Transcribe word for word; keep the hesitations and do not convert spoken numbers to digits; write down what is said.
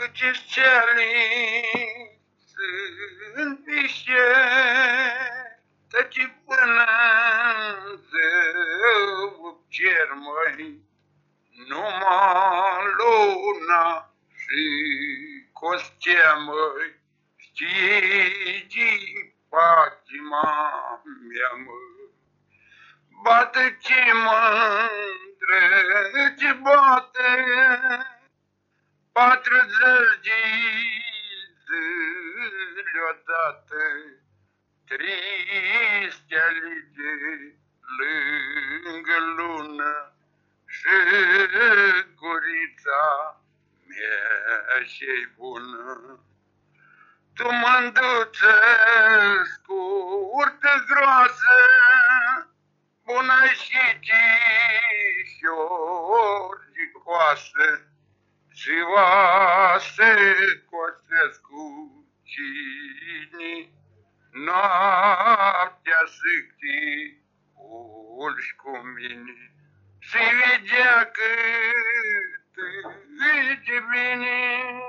Câți ceali sunt niște, tăci până în zău cer, măi, numai luna și costea, măi, știi patima mea, măi. Bate ce mândră, ce bate, patru zălgiți deodată, triste alege lângă lună și gurița mea și-i bună. Tu mânduță scurtă, groasă, bună și cișorgicoasă, ziua se cosesc cu cine, noaptea sâcti ulși cu mine. Și vedea cât îi bine